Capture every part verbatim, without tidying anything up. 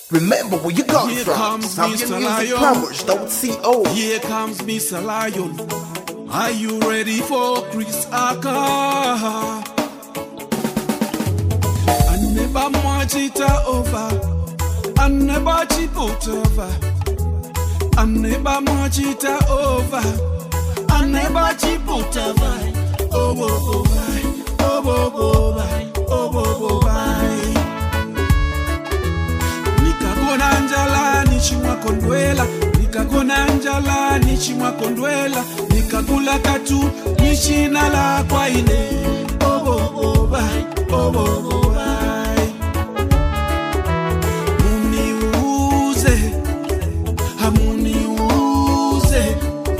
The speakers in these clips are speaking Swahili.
Remember where you come Here from. comes Mister Zambian Music Lion. Plumbers, don't see oh. Here comes Mister Lion. Are you ready for Chris Aka? I never march it over. I never chip it over. I never march it over. I never chip it over. Oh, oh, oh, bye. Oh, oh, oh, bye. Oh, oh, oh, bye. Nikakona njala nichimwa kondwela. Nikakona njala nichimwa kondwela. Nikakula katu nishina la kwa ine. Oh, oh, oh, bye. Oh, oh, oh, bye. Muniuze. Hamuniuze.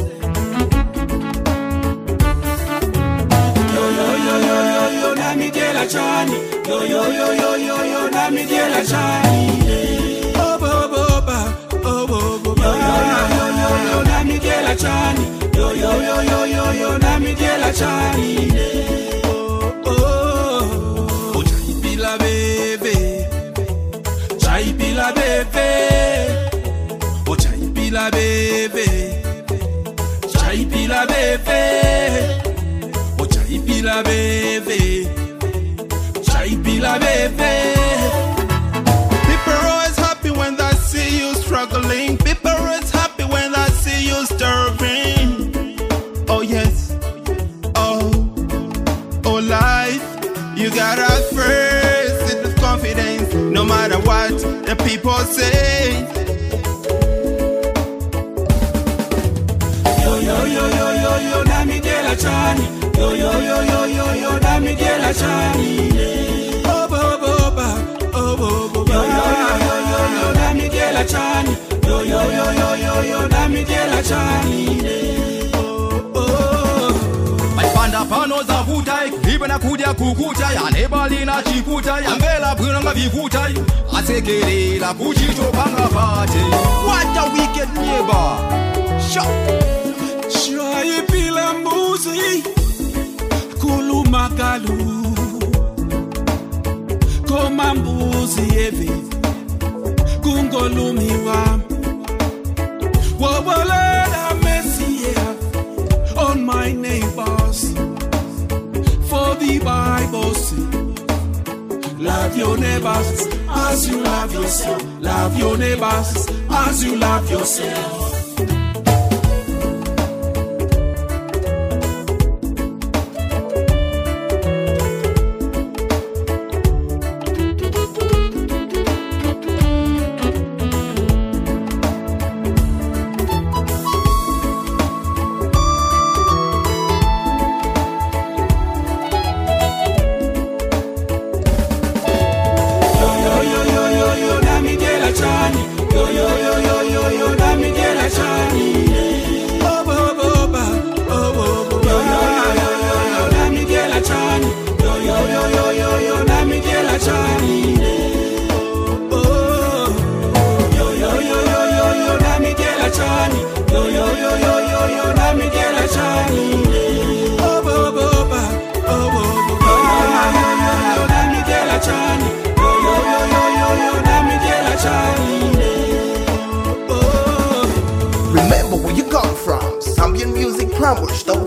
Yo, yo, yo, yo, yo, yo, na mijela chani. Yo, yo, yo, yo, yo, yo, na mijela chani. Oh, bo, bo, ba. Oh, bo, bo, ba. Yo, yo, yo, yo, yo, yo, na mijela chani. Yo, yo, yo, yo, yo, yo, na mijela chani. Oh, oh, oh, chaipila bebe. Chaipila bebe. Oh, chaipila bebe. Chaipila bebe. Oh, chaipila bebe. Chaipila bebe. People are always happy when they see you struggling. People are always happy when they see you starving. Oh yes, oh, oh life, you gotta face it with confidence, no matter what the people say. Yo yo yo yo yo yo na mijela chani. Yo yo yo yo yo yo na mijela chani. Oh bo bo ba. Oh bo bo ba. Yo yo yo yo yo yo na mijela chani. Yo yo yo yo yo yo na mijela chani. Oh oh. Maipanda pano za vutai, ibe na kudia kukutai, anebali na chikutai, angela bwina nga vikutai, asekelela kuchito panga pate. What a wicked neighbor. Shut. Chaipila mbuzi kuluma kalu koma mbuzi evi kungolumiwa wobolela mercy on my neighbors, for the Bible says, love your neighbors as you love yourself. Love your neighbors as you love yourself. Remember where you come from. Zambian Music Plumbers, don't